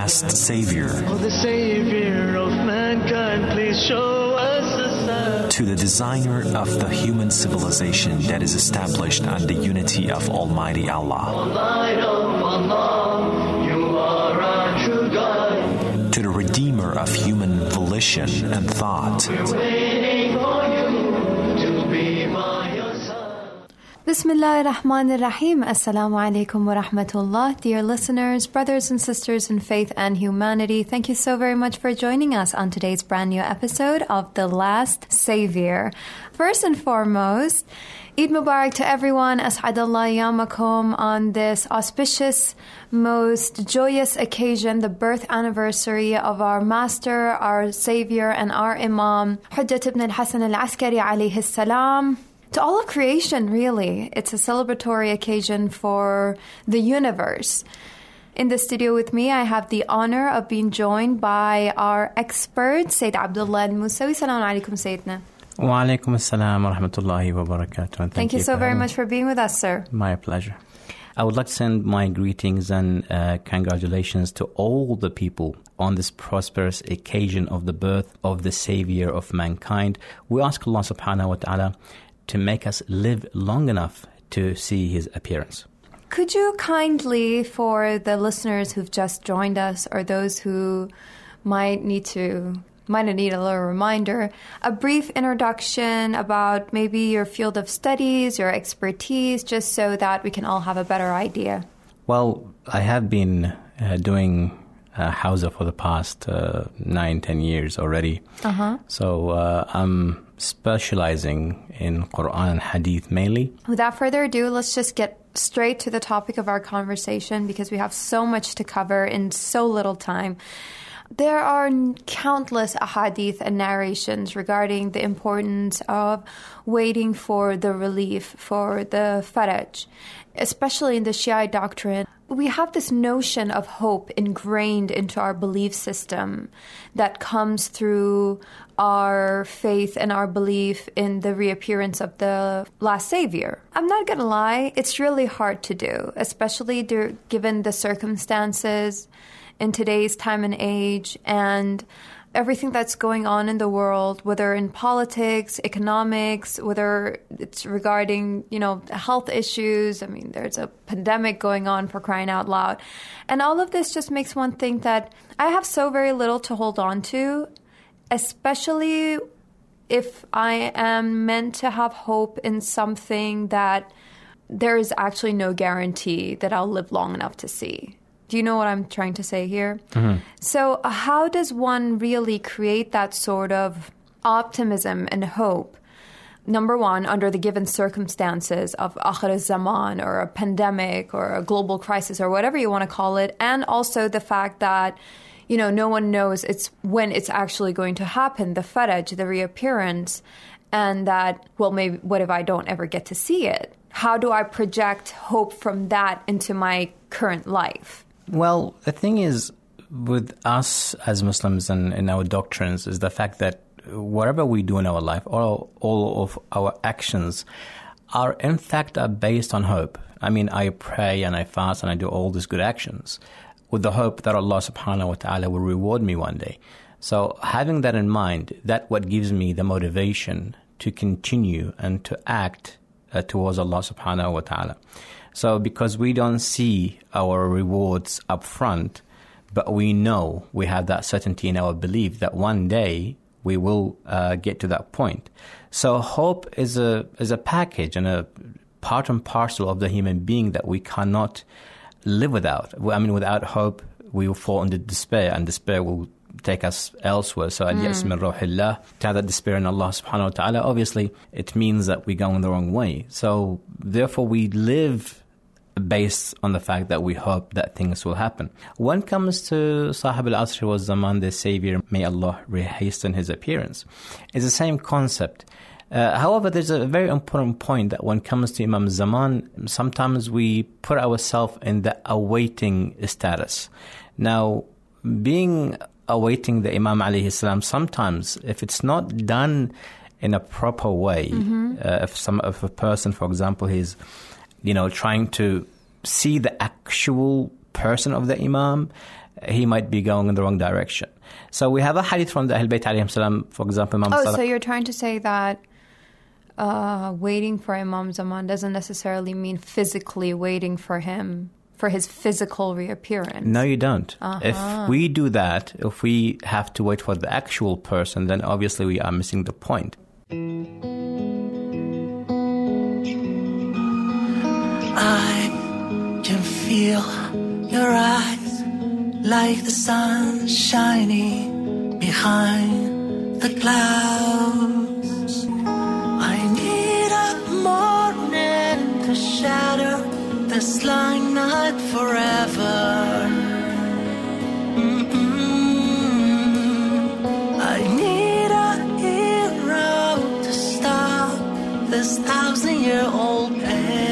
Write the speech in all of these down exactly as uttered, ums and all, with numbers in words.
last Savior. Oh, the Savior of mankind, please show us a sign. To the designer of the human civilization that is established on the unity of Almighty Allah. O light of Allah, you are our true guide. To the redeemer of human volition and thought. We're waiting for you to be by your side. Bismillah ar-Rahman ar-Rahim. Assalamu alaikum wa rahmatullah. Dear listeners, brothers and sisters in faith and humanity, thank you so very much for joining us on today's brand new episode of The Last Savior. First and foremost, Eid Mubarak to everyone. As'adallah yamakum on this auspicious, most joyous occasion, the birth anniversary of our master, our savior, and our imam, Hujjat ibn al-Hasan al-Askari alayhi salam. To all of creation, really. It's a celebratory occasion for the universe. In the studio with me, I have the honor of being joined by our expert, Sayyid Abdullah al-Musawi. Assalamu alaikum, Sayyidina. Wa alaikum assalam wa rahmatullahi wa barakatuh. Thank, Thank you, you so very much for being with us, sir. My pleasure. I would like to send my greetings and uh, congratulations to all the people on this prosperous occasion of the birth of the Savior of mankind. We ask Allah subhanahu wa ta'ala to make us live long enough to see His appearance. Could you kindly, for the listeners who've just joined us or those who might need to might need a little reminder, a brief introduction about maybe your field of studies, your expertise, just so that we can all have a better idea? Well, I have been uh, doing uh, Hawza for the past uh, nine, ten years already. Uh-huh. So uh, I'm specializing in Quran and Hadith mainly. Without further ado, let's just get straight to the topic of our conversation because we have so much to cover in so little time. There are countless ahadith and narrations regarding the importance of waiting for the relief, for the faraj, especially in the Shiite doctrine. We have this notion of hope ingrained into our belief system that comes through our faith and our belief in the reappearance of the last Savior. I'm not going to lie, it's really hard to do, especially do, given the circumstances in today's time and age and everything that's going on in the world, whether in politics, economics, whether it's regarding, you know, health issues. I mean, there's a pandemic going on, for crying out loud. And all of this just makes one think that I have so very little to hold on to, especially if I am meant to have hope in something that there is actually no guarantee that I'll live long enough to see. Do you know what I'm trying to say here? Mm-hmm. So how does one really create that sort of optimism and hope? Number one, under the given circumstances of Akhir al-Zaman or a pandemic or a global crisis or whatever you want to call it, and also the fact that, you know, no one knows it's when it's actually going to happen, the faraj, the reappearance, and that, well, maybe what if I don't ever get to see it? How do I project hope from that into my current life? Well, the thing is, with us as Muslims and in our doctrines, is the fact that whatever we do in our life, all, all of our actions are in fact are based on hope. I mean, I pray and I fast and I do all these good actions with the hope that Allah subhanahu wa ta'ala will reward me one day. So having that in mind, that's what gives me the motivation to continue and to act uh, towards Allah subhanahu wa ta'ala. So because we don't see our rewards up front, but we know, we have that certainty in our belief that one day we will uh, get to that point. So hope is a is a package and a part and parcel of the human being that we cannot live without. I mean, without hope, we will fall into despair, and despair will take us elsewhere. So al-ya's min ruhillah, to have that despair in Allah subhanahu wa ta'ala, obviously it means that we're going the wrong way. So therefore we live based on the fact that we hope that things will happen. When it comes to Sahib al-Asr wa Zaman, the Savior, may Allah hasten his appearance, it's the same concept. Uh, however, there's a very important point that when it comes to Imam Zaman, sometimes we put ourselves in the awaiting status. Now, being awaiting the Imam alayhi salam, sometimes if it's not done in a proper way, mm-hmm. uh, if some if a person, for example, he's you know, trying to see the actual person of the Imam, he might be going in the wrong direction. So we have a hadith from the Ahl Bayt alayhim salam, for example, Imam Oh, Sadiq. so you're trying to say that uh, waiting for Imam Zaman doesn't necessarily mean physically waiting for him, for his physical reappearance. No, you don't. Uh-huh. If we do that, if we have to wait for the actual person, then obviously we are missing the point. I can feel your eyes like the sun shining behind the clouds. I need a morning to shatter this long night forever. Mm-mm. I need a hero to stop this thousand-year-old pain.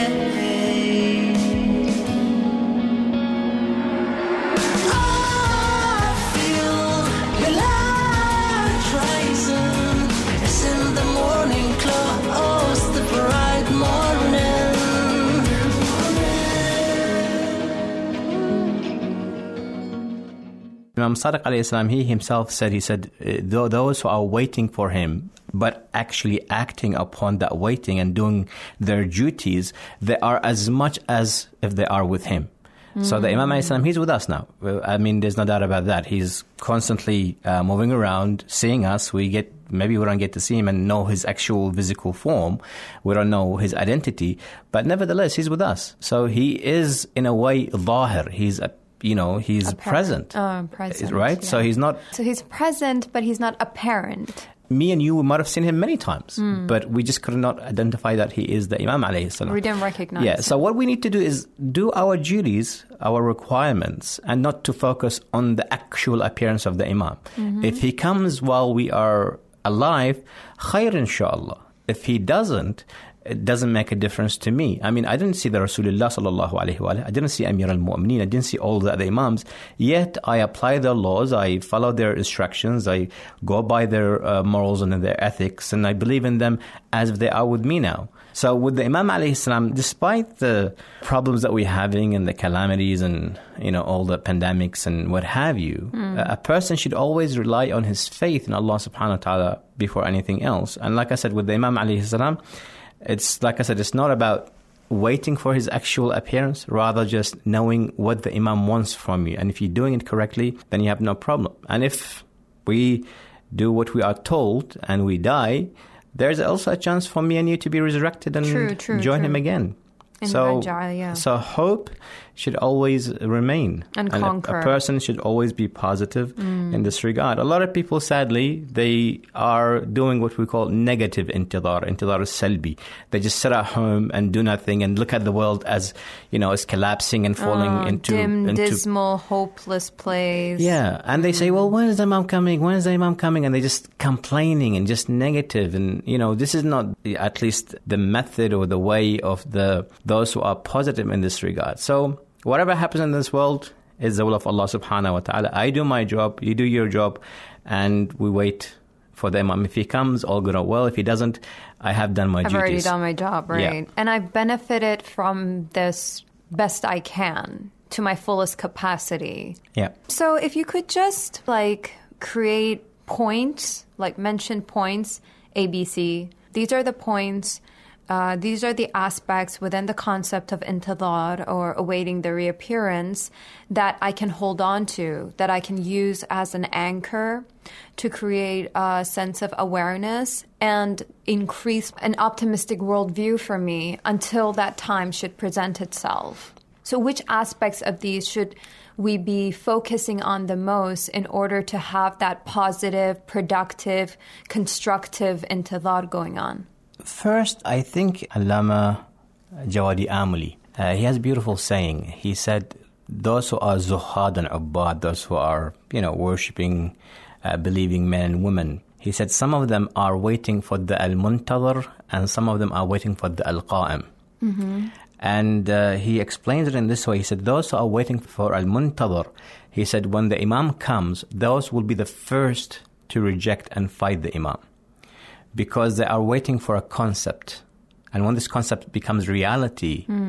Imam Sadiq alayhi salam, he himself said, he said, those who are waiting for him, but actually acting upon that waiting and doing their duties, they are as much as if they are with him. Mm. So the Imam alayhi salam, he's with us now. I mean, there's no doubt about that. He's constantly uh, moving around, seeing us. We get, maybe we don't get to see him and know his actual physical form. We don't know his identity, but nevertheless, he's with us. So he is, in a way, dhahir. He's a You know, he's Apparent. present, uh, present, right? Yeah. So he's not... So he's present, but he's not apparent. Me and you might have seen him many times, mm. but we just could not identify that he is the Imam alayhi salam. We didn't recognize Yeah, him. so what we need to do is do our duties, our requirements, and not to focus on the actual appearance of the Imam. Mm-hmm. If he comes while we are alive, khair inshallah. If he doesn't, it doesn't make a difference to me. I mean, I didn't see the Rasulullah sallallahu alayhi wa I didn't see Amir al-Mu'mineen. I didn't see all the other Imams. Yet, I apply their laws. I follow their instructions. I go by their uh, morals and their ethics. And I believe in them as if they are with me now. So with the Imam alayhi salam, despite the problems that we're having and the calamities and, you know, all the pandemics and what have you, mm. a, a person should always rely on his faith in Allah subhanahu wa ta'ala before anything else. And like I said, with the Imam alayhi salam, it's like I said, it's not about waiting for his actual appearance, rather just knowing what the Imam wants from you. And if you're doing it correctly, then you have no problem. And if we do what we are told and we die, there's also a chance for me and you to be resurrected and true, true, join true. him again. In So, Rajah, yeah. so hope should always remain. And, and conquer. A, a person should always be positive mm. in this regard. A lot of people, sadly, they are doing what we call negative intidar, intidar salbi. They just sit at home and do nothing and look at the world as, you know, it's collapsing and falling oh, into... dim, into dismal, hopeless place. Yeah, and they say, well, when is the Imam coming? When is the Imam coming? And they're just complaining and just negative. And, you know, this is not at least the method or the way of the those who are positive in this regard. So whatever happens in this world is the will of Allah subhanahu wa ta'ala. I do my job, you do your job, and we wait for the Imam. If he comes, all good or well. If he doesn't, I have done my I've duties. already done my job, right? Yeah. And I've benefited from this best I can to my fullest capacity. Yeah. So if you could just like create points, like mention points, A, B, C. These are the points. Uh, these are the aspects within the concept of intidar, or awaiting the reappearance, that I can hold on to, that I can use as an anchor to create a sense of awareness and increase an optimistic worldview for me until that time should present itself. So which aspects of these should we be focusing on the most in order to have that positive, productive, constructive intidar going on? First, I think Allama Jawadi Amuli, uh, he has a beautiful saying. He said, those who are zuhad and ubbad, those who are, you know, worshipping, uh, believing men and women, he said some of them are waiting for the al-muntadhar and some of them are waiting for the al-qa'im. Mm-hmm. And uh, he explains it in this way. He said, those who are waiting for al-muntadhar, he said, when the imam comes, those will be the first to reject and fight the imam, because they are waiting for a concept. And when this concept becomes reality, mm.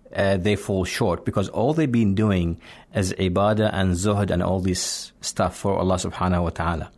uh, they fall short, because all they've been doing is ibadah and zuhd and all this stuff for Allah subhanahu wa ta'ala.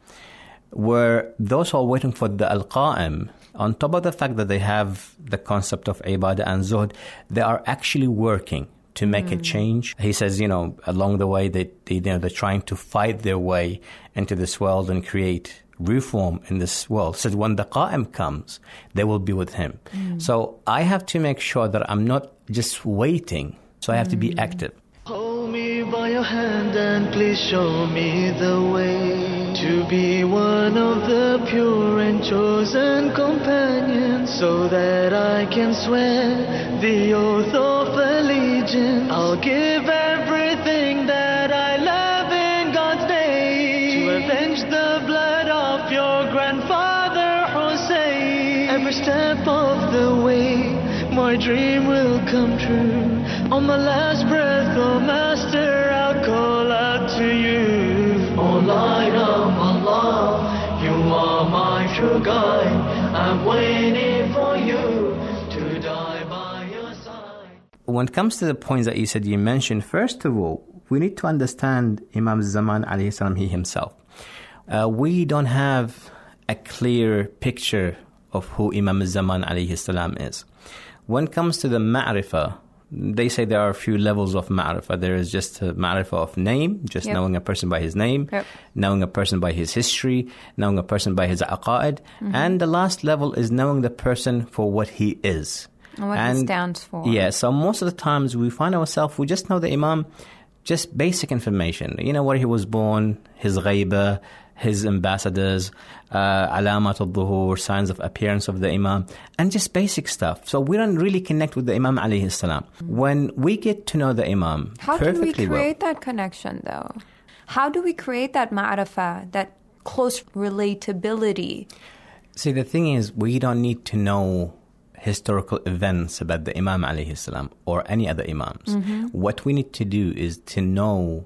Where those who are waiting for the al-qa'im, on top of the fact that they have the concept of ibadah and zuhd, they are actually working to make mm. a change. He says, you know, along the way, they, they, you know, they're trying to fight their way into this world and create reform in this world. So when the qa'im comes, they will be with him. Mm. So I have to make sure that I'm not just waiting. So I have mm. to be active. Hold me by your hand and please show me the way to be one of the pure and chosen companions, so that I can swear the oath of allegiance. I'll give everything that I love in God's name to avenge the blood of your grandfather Hussein. Every step of the way, my dream will come true. On my last breath, oh Master, I'll call out to you. Oh Light of Allah, you are my true guide. I'm waiting for you to die by your side. When it comes to the points that you said, you mentioned, first of all, we need to understand Imam Zaman alayhi salam, he himself. Uh, we don't have a clear picture of who Imam Zaman alayhi salam is. When it comes to the ma'rifah, they say there are a few levels of ma'rifah. There is just a ma'rifah of name, just yep. knowing a person by his name, yep. knowing a person by his history, knowing a person by his aqa'id, mm-hmm. and the last level is knowing the person for what he is. And what and, he stands for. Yeah, so most of the times we find ourselves, we just know the Imam, just basic information. You know, where he was born, his ghaibah, his ambassadors, uh, alamat al-dhuhur, signs of appearance of the Imam, and just basic stuff. So we don't really connect with the Imam alayhi salam. When we get to know the Imam How perfectly can we create well, that connection, though? How do we create that ma'rifah, that close relatability? See, the thing is, we don't need to know historical events about the Imam alayhi salam or any other Imams. Mm-hmm. What we need to do is to know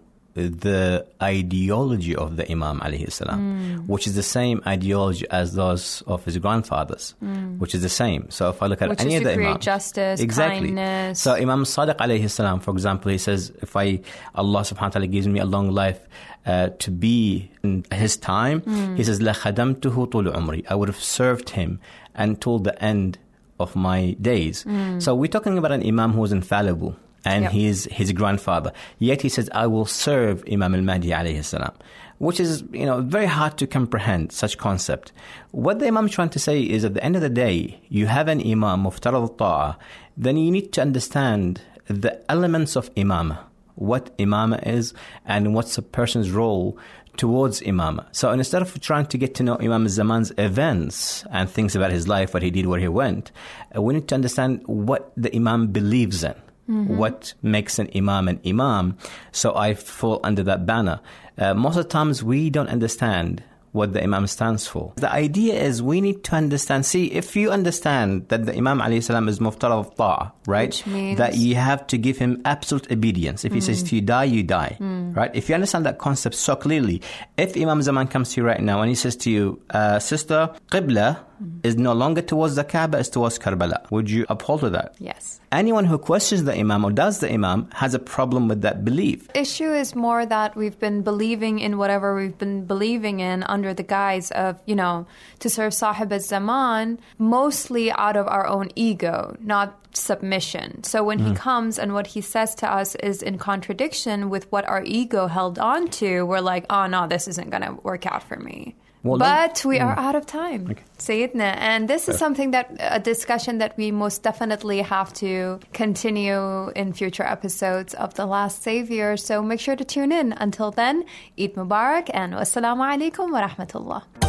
the ideology of the Imam alayhi salam, mm. which is the same ideology as those of his grandfathers, mm. which is the same. So if I look at which any is of the to create Imams, justice, exactly. kindness. So Imam Sadiq alayhi salam, for example, he says, if I Allah subhanahu wa ta'ala gives me a long life uh, to be in his time, mm. he says, la khadamtuhu tul umri, I would have served him until the end of my days. Mm. So we're talking about an Imam who is infallible. And yep. he is his grandfather. Yet he says, I will serve Imam al-Mahdi alayhi salam. Which is, you know, very hard to comprehend, such concept. What the Imam is trying to say is, at the end of the day, you have an Imam, muftarad al-ta'a, then you need to understand the elements of Imam, what Imam is, and what's a person's role towards Imam. So instead of trying to get to know Imam Zaman's events and things about his life, what he did, where he went, uh, we need to understand what the Imam believes in. Mm-hmm. What makes an imam an imam? So I fall under that banner. Uh, most of the times we don't understand what the imam stands for. The idea is we need to understand. See, if you understand that the Imam alayhi salam is muftarad al-ta'a, right? Which means that you have to give him absolute obedience. If he mm. says to you, die, you die, mm. right? If you understand that concept so clearly, if Imam Zaman comes to you right now and he says to you, uh, sister, Qibla mm. is no longer towards the Kaaba, it's towards Karbala. Would you uphold to that? Yes. Anyone who questions the Imam or does the Imam has a problem with that belief. Issue is more that we've been believing in whatever we've been believing in under the guise of, you know, to serve Sahib al-Zaman, mostly out of our own ego, not submission. So when mm. he comes and what he says to us is in contradiction with what our ego held on to, we're like, oh no, this isn't going to work out for me. Well, but we are mm. out of time, okay. Sayyidina. And this is something that, a discussion that we most definitely have to continue in future episodes of The Last Savior. So make sure to tune in. Until then, Eid Mubarak and wassalamu alaikum wa rahmatullah.